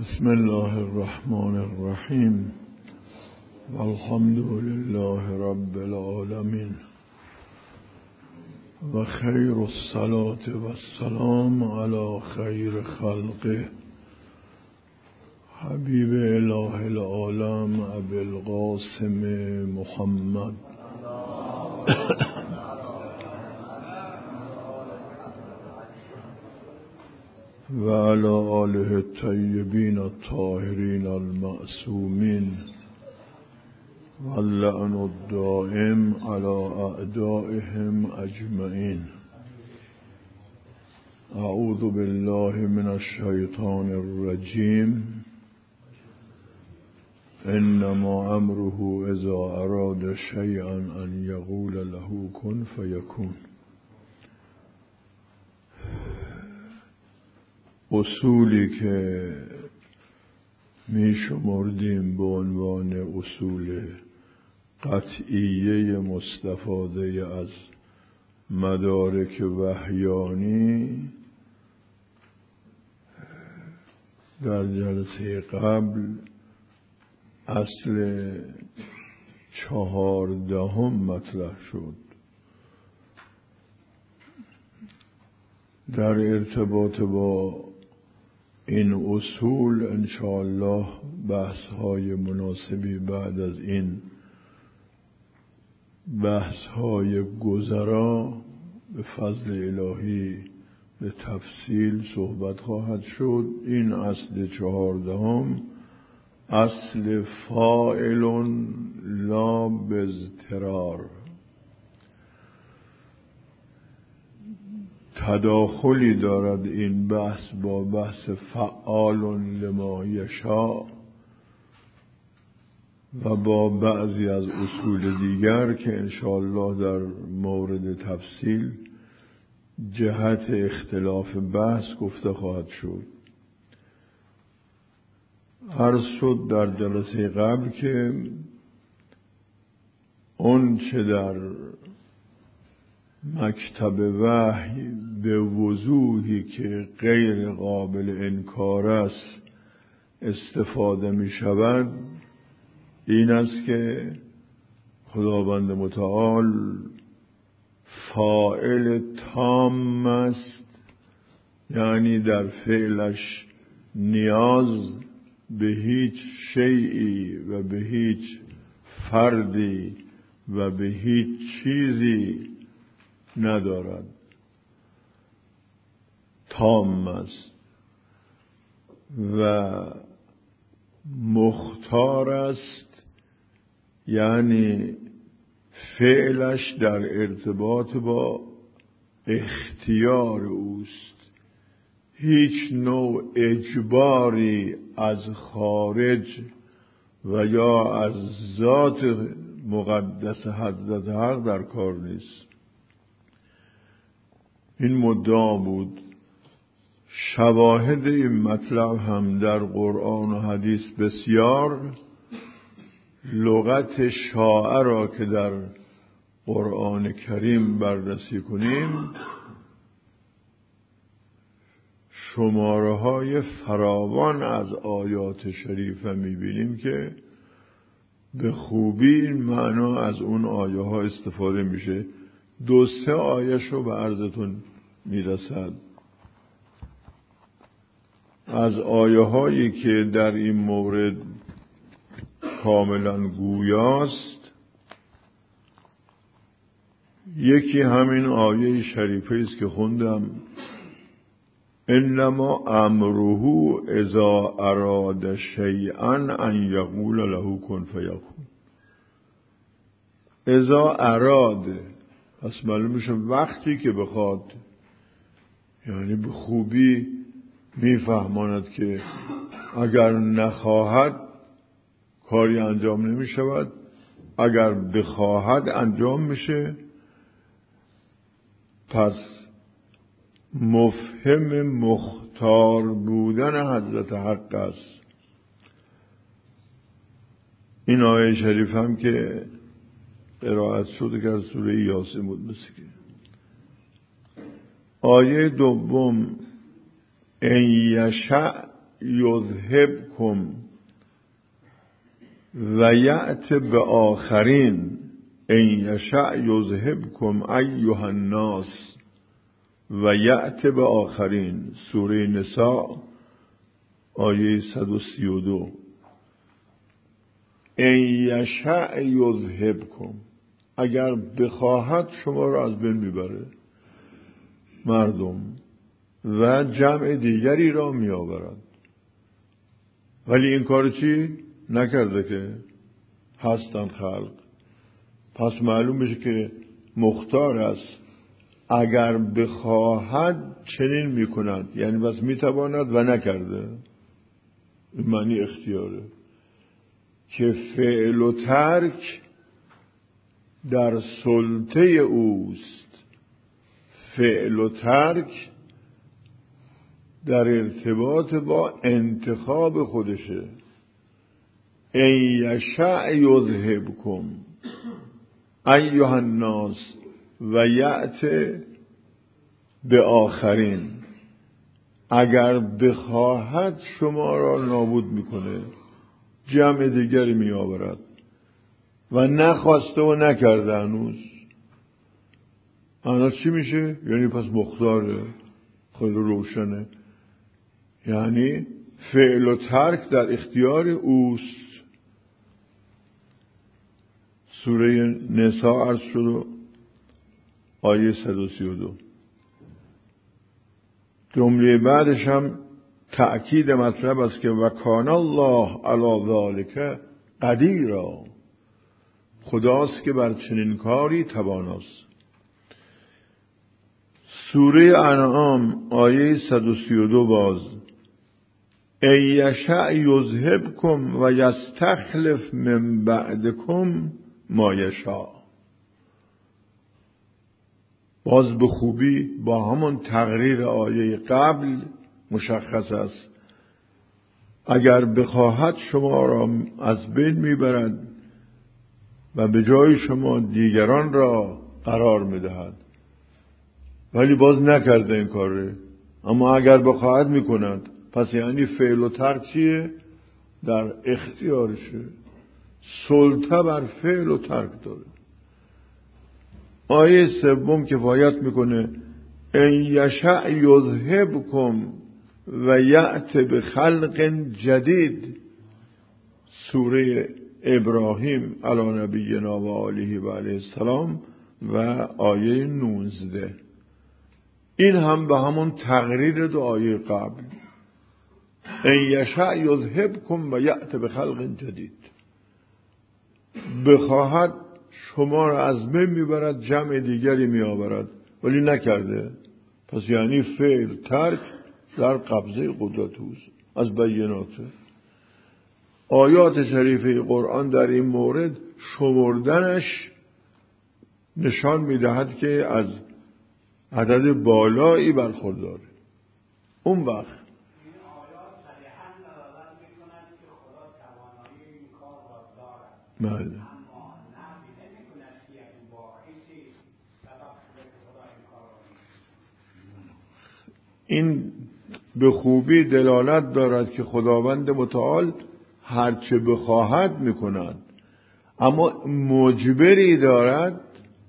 بسم الله الرحمن الرحیم والحمد لله رب العالمین و خیر الصلاة و السلام علی خیر خلقه حبیب اله العالم ابی القاسم محمد و علی آله الطیبین الطاهرین المعصومین و اللعن الدائم علی اعدائهم اجمعین. اعوذ بالله من الشیطان الرجیم. انما امره اذا اراد شیئا ان یقول له کن فیکون. اصولی که می شمردیم به عنوان اصول قطعیه مستفاده از مدارک وحیانی در جلسه قبل اصل 14 مطرح شد. در ارتباط با این اصول انشاءالله بحث‌های مناسبی بعد از این بحث‌های گذرا به فضل الهی به تفصیل صحبت خواهد شد. این اصل 14 اصل فاعل لا باضطرار، تداخلی دارد این بحث با بحث فعال لما یشاء و با بعضی از اصول دیگر که انشاءالله در مورد تفصیل جهت اختلاف بحث گفته خواهد شد. عرض شد در جلسه قبل که اون چه در مکتب وحی به وضوحی که غیر قابل انکار است استفاده می شود این است که خداوند متعال فاعل تام است، یعنی در فعلش نیاز به هیچ شیئی و به هیچ فردی و به هیچ چیزی ندارد، تام است و مختار است، یعنی فعلش در ارتباط با اختیار اوست. هیچ نوع اجباری از خارج و یا از ذات مقدس حضرت حق در کار نیست. این مدعا بود. شواهد این مطلب هم در قرآن و حدیث بسیار. لغت شاعر را که در قرآن کریم بررسی کنیم شماره های فراوان از آیات شریفه میبینیم که به خوبی این معنا از اون آیه ها استفاده میشه. 2-3 آیه شو به عرضتون میرسد. از آیه هایی که در این مورد کاملا گویاست یکی همین آیه شریفه است که خوندم. انما امره اذا اراد شیئا ان یقول له کن فیکون. اذا اراد پس معلوم میشه وقتی که بخواد، یعنی به خوبی میفهماند که اگر نخواهد کاری انجام نمی شود، اگر بخواهد انجام میشه. پس مفهم مختار بودن حضرت حق است. این آیه شریف هم که قرائت شده که از سوره یاسین بود مثل که آیه دوم ان یشأ یذهبکم و یأت بآخرین ان یشأ یذهبکم ایها الناس و یأت بآخرین. سوره نساء آیه 132. ان یشأ یذهبکم، اگر بخواهد شما را از بین میبره مردم و جمع دیگری را میآورد. ولی این کار چی نکرده که هستن خلق. پس معلوم بشه که مختار است. اگر بخواهد چنین میکند، یعنی بس میتواند و نکرده. این معنی اختیاره که فعل و ترک در سلطه اوست. فعل و ترک در ارتباط با انتخاب خودشه. ان یشأ یذهبکم ایها الناس و یأت بآخرین، اگر بخواهد شما را نابود میکنه، جمع دیگری می آورد. و نخواسته و نکرده هنوز چی میشه؟ یعنی پس مختاره. خیلی روشنه. یعنی فعل و ترک در اختیار اوست. سوره نساء عرض شد آیه 132. جمله بعدش هم تأکید مطلب است که و کان الله علی ذلک قدیرا، خداست که بر چنین کاری تواناست. سوره انعام آیه 132 باز ان یشأ یذهبکم و یستخلف من بعدکم ما یشاء. باز به خوبی با همان تقریر آیه قبل مشخص است. اگر بخواهد شما را از بین میبرد و به جای شما دیگران را قرار میدهد. ولی باز نکرده این کاره، اما اگر بخواهد میکند. پس یعنی فعل و ترک چیه؟ در اختیارشه. سلطه بر فعل و ترک داره. آیه سوم کفایت میکنه ان یشأ یذهبکم و یأت بخلق جدید. سوره ابراهیم علی نبینا و آله و علیه السلام و آیه 19. این هم به همون تقریر دو آیه قبل. ان یشأ یذهبکم و یأت بخلق جدید. بخواهد شما را از بین میبرد، جمع دیگری میآورد. ولی نکرده. پس یعنی فعل ترک در قبضه قدرت اوست. از بیناته آیات شریفه قرآن در این مورد شمردنش نشان میدهد که از عدد بالایی برخورداره. اون وقت بله این به خوبی دلالت دارد که خداوند متعال هرچه بخواهد میکند، اما مجبری دارد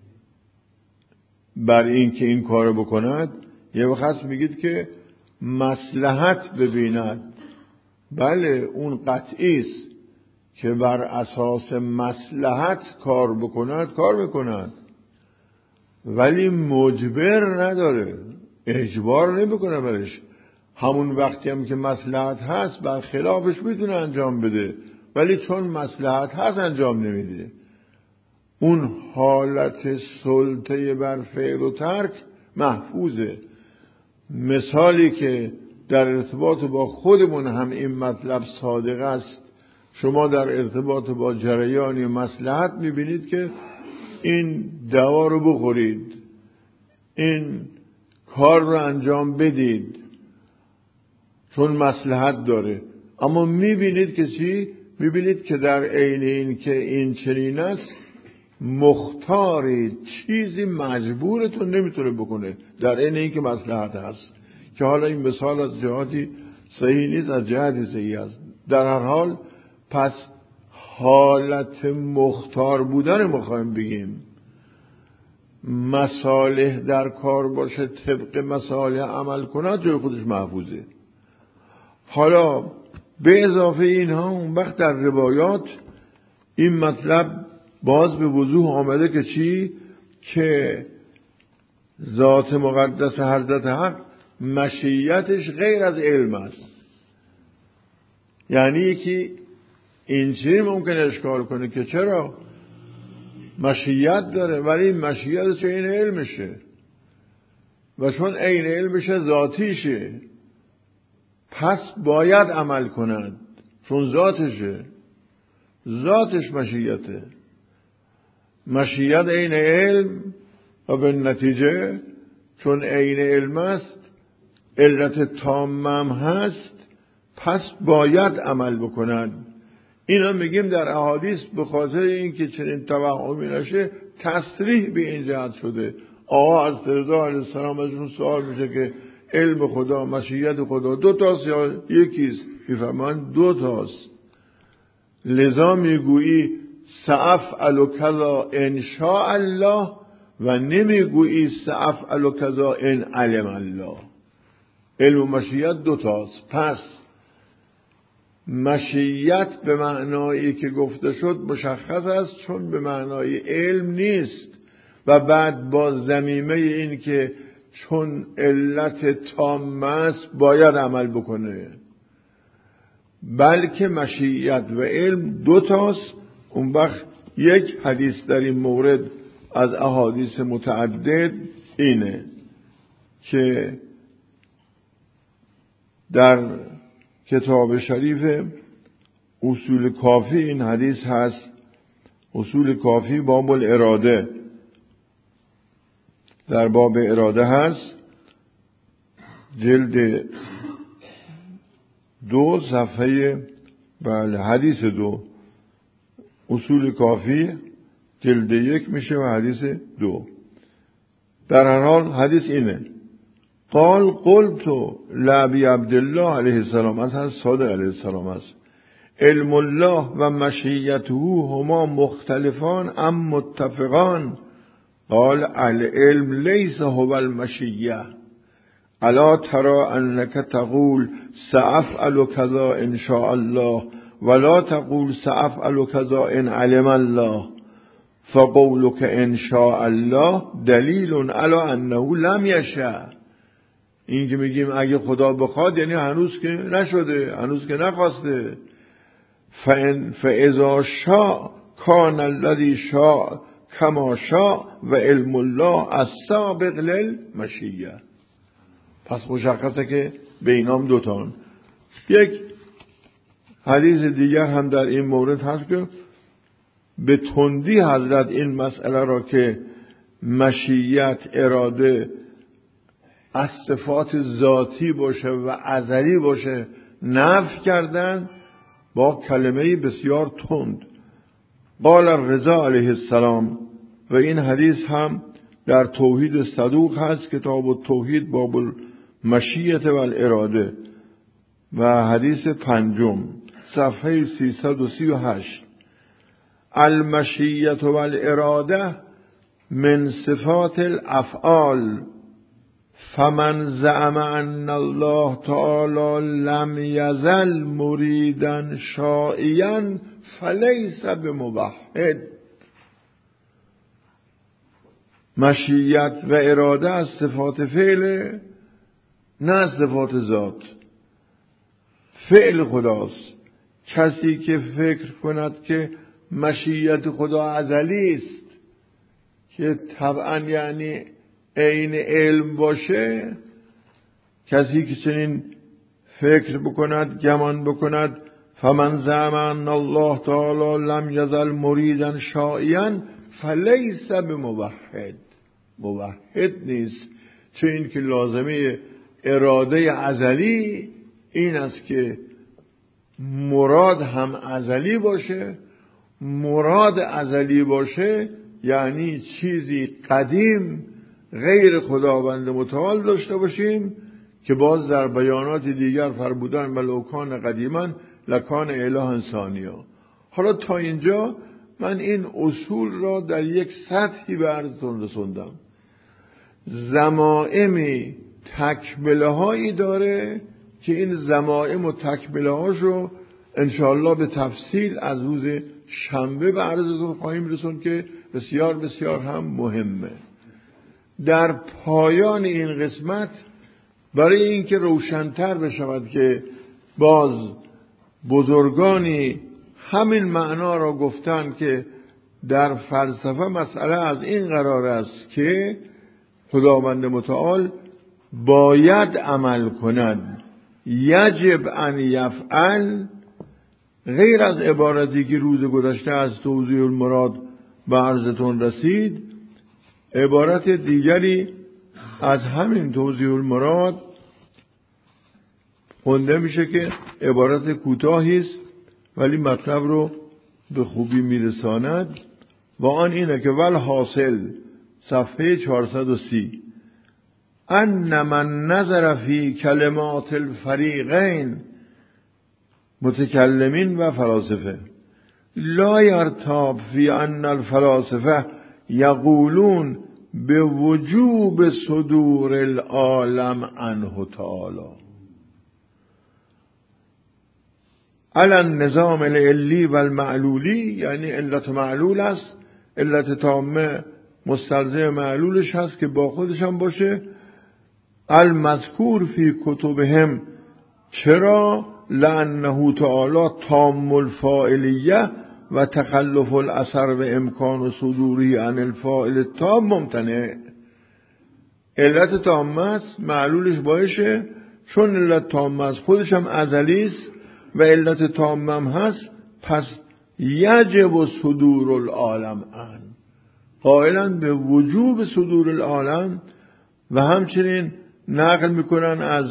بر این که این کار بکند. یه وقت میگید که مصلحت ببیند. بله اون قطعی است که بر اساس مصلحت کار بکند، کار میکند. ولی مجبر نداره، اجبار نمیکنه برش. همون وقتی هم که مصلحت هست بر خلافش میتونه انجام بده، ولی چون مصلحت هست انجام نمیده. اون حالت سلطه بر فعل و ترک محفوظه. مثالی که در ارتباط با خودمون هم این مطلب صادق است. شما در ارتباط با جریانی مصلحت میبینید که این دوا رو بخورید، این کار رو انجام بدید چون مصلحت داره. اما میبینید که چی؟ میبینید که در عین این که این چنین است، مختاری چیزی مجبورتون نمیتونه بکنه در عین این که مصلحت هست. که حالا این مثال از جهاتی صحیح نیست، از جهت صحیح است. در هر حال پس حالت مختار بودن میخوایم بگیم، مصالح در کار باشه طبق مصالح عمل کنه، جای خودش محفوظه. حالا به اضافه اینها اون وقت در روایات این مطلب باز به وضوح آمده که چی؟ که ذات مقدس حضرت حق مشیتش غیر از علم است. یعنی یکی این چیزی ممکنه اشکال کنه که چرا مشیت داره ولی مشیتش این علمشه، و چون این علمشه ذاتیشه پس باید عمل کند، چون ذاتشه، ذاتش مشیته، مشیت این علم، و به نتیجه چون عین علم است علت تامم هست پس باید عمل بکنند. اینا میگیم در احادیث به خاطر اینکه چنین توهمی نشه تصریح به این جهت شده. آقا از رضا علیه السلام ازشون سوال میشه که علم خدا، مشیت خدا دو تاست یا یکیست؟ میفرمایند دو تاست. لذا میگویی سأفعل کذا ان شاء الله و نمیگویی سأفعل کذا ان علم الله. علم و مشیت دو تاست. پس مشیت به معنایی که گفته شد مشخص است، چون به معنای علم نیست، و بعد با ضمیمه این که چون علت تام است باید عمل بکنه، بلکه مشیت و علم دو تاست. اون وقت یک حدیث در این مورد از احادیث متعدد اینه که در کتاب شریف اصول کافی این حدیث هست. اصول کافی باب الاراده، در باب اراده هست، جلد 2 صفحه حدیث 2. اصول کافی جلد 1 میشه و حدیث 2. در هر حال حدیث اینه: قال قلت لابی عبدالله علیه السلام، از حضرت صادق علیه السلام است، علم الله و مشیته هما مختلفان ام متفقان؟ قال العلم لیس هو المشیه، الا ترى انك تقول سأفعل كذا ان شاء الله ولا تقول سأفعل كذا ان علم الله، فقولك ان شاء الله دلیل علی انه لم یشاء. این که میگیم اگه خدا بخواد یعنی هنوز که نشده، هنوز که نخواسته. فاذا شاء کان الذی شاء کما شاء و علم الله السابق للمشیه. پس مشخصه که بینام دوتان. یک حدیث دیگر هم در این مورد هست که به تندی حضرت این مسئله را که مشیت اراده از صفات ذاتی باشه و ازلی باشه نفی کردن با کلمه بسیار تند. قال الرضا علیه السلام، و این حدیث هم در توحید صدوق هست، کتاب التوحید باب المشیت و الاراده و حدیث 5 صفحه 338. المشیت و الاراده من صفات الافعال، فمن زعم ان الله تعالی لم یزل مریدا شائعا فلیس بموحد. مشیت و اراده از صفات فعل، نه از صفات ذات. فعل خداست. کسی که فکر کند که مشیت خدا ازلی است که طبعا یعنی عین علم باشه، کسی که چنین فکر بکند، گمان بکند، فمن زعم ان الله تعالی لم یزل مریدا شائعا فلیس بموحد. موحد نیست. چون این که لازمه اراده ازلی این است که مراد هم ازلی باشه. مراد ازلی باشه یعنی چیزی قدیم غیر خداوند متعال داشته باشیم که باز در بیانات دیگر فرمودن ولو کان قدیما لکان اله ثانیا. حالا تا اینجا من این اصول را در یک سطحی به عرضتون رسوندم. ضمائمی تکمله هایی داره که این ضمائم و تکمله هاشو انشاءالله به تفصیل از روز شنبه به عرضتون خواهیم رسوند که بسیار بسیار هم مهمه. در پایان این قسمت برای اینکه روشن‌تر بشود که باز بزرگانی همین معنا را گفتن که در فلسفه مسئله از این قرار است که خداوند متعال باید عمل کند، یجب ان یفعل، غیر از عبارتی که روز گذشته از توضیح المراد به عرضتون رسید. عبارت دیگری از همین توضیح المراد خونده میشه که عبارت کوتاهی است ولی مطلب رو به خوبی میرساند و آن اینه که ول حاصل صفحه 430 ان من نظر فی کلمات الفریقین متکلمین و فلاسفه لا یرتاب فی ان الفلاسفه یقولون به وجوب صدور العالم عنه تعالی علی النظام العلی و المعلولی، یعنی علت معلول است، علت تامه مستلزم معلولش هست که با خودش هم باشه. المذکور فی کتبهم، چرا؟ لانه تعالی تام الفاعلیه و تخلف الاثر و امکان صدوری عن الفاعل التام ممتنع. علت تامه است، معلولش باشه، چون علت تامه است خودش هم ازلی است و علت تامه هم هست، پس یجب صدور العالم عن، قائلا به وجوب صدور العالم. و همچنین نقل میکنن از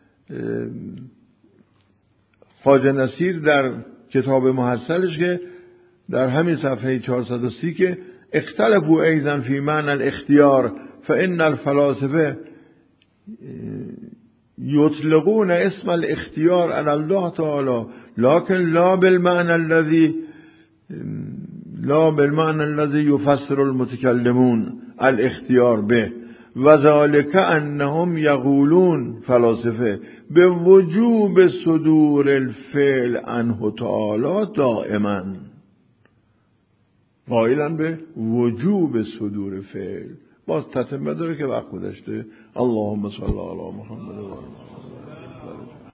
خواجه نصیر در کتاب محصلش که در همین صفحه 430 که اختلفوا ایضا فی معنی الاختیار فان الفلاسفه یطلقون اسم الاختیار علی الله تعالی لكن لا بالمعنى الذي يفسر المتكلمون الاختیار به و ذلك انهم یقولون فلاسفه به وجوب صدور الفعل عنه تعالی دائما، قائلا به وجوب صدور فعل. باز تتمه داره که وقت گذشته. اللهم صل علی محمد و آل محمد.